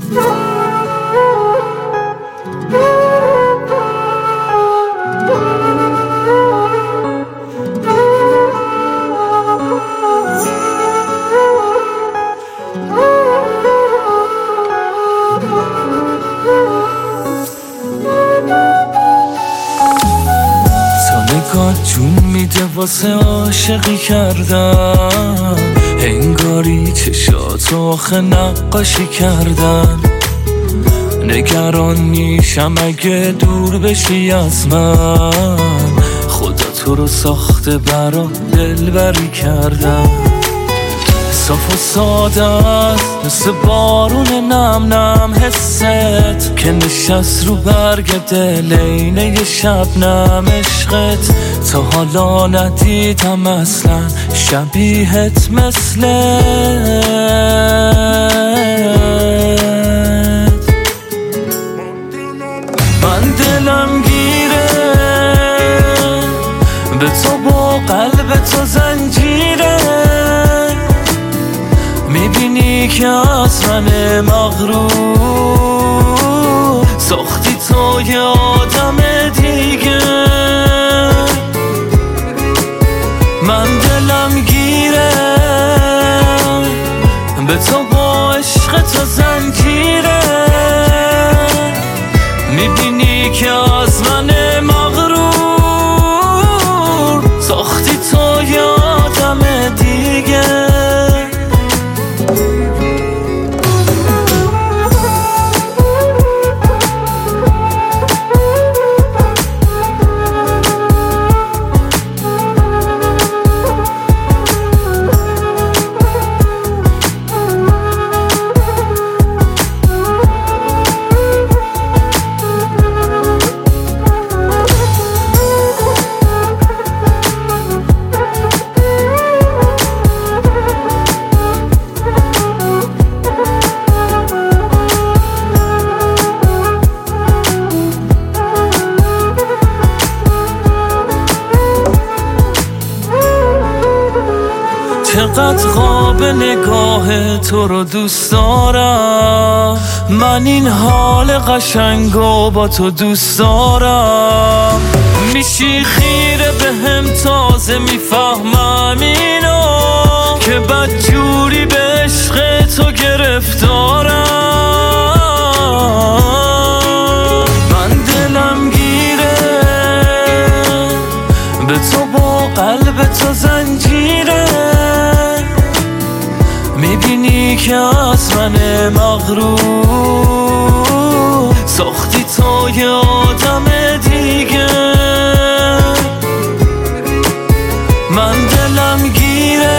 جون میده واسه عاشقی کردن، انگاری چشاتو آخه نقاشی کردن. نگران میشم اگه دور بشی از من، خدا تو رو ساخته برا دلبری کردن. صاف و ساده است مثل بارون نم نم حست که نشست رو برگ دل اینه شبنم. عشقت تا حالا ندیدم اصلا شبیهت مثلت. من دلم گیره به تو با قلب تو زنجیره، میبینی که از من مغرور ساختی تو یه آدم دیگه. من دلم گیره به تو با عشق تو زنجیره، میبینی که از من مغرور ساختی تو یه آدم دیگه. چقدر خواب نگاه تو رو دوست دارم، من این حال قشنگو با تو دوست دارم. میشی خیره به هم تازه میفهمم اینو که بدجوری به عشق تو گرفتارم. من دلم گیره به تو با قلب تو زنجیره، میبینی که از من مغرور ساختی تو یه آدم دیگه. من دلم گیره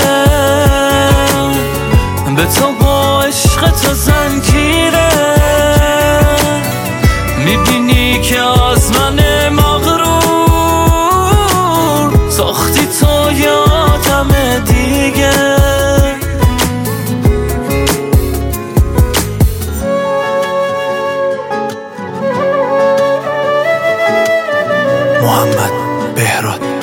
به تو با عشق تو زنجیره، میبینی که از من مغرور ساختی تو یه آدم دیگه. محمد بهراد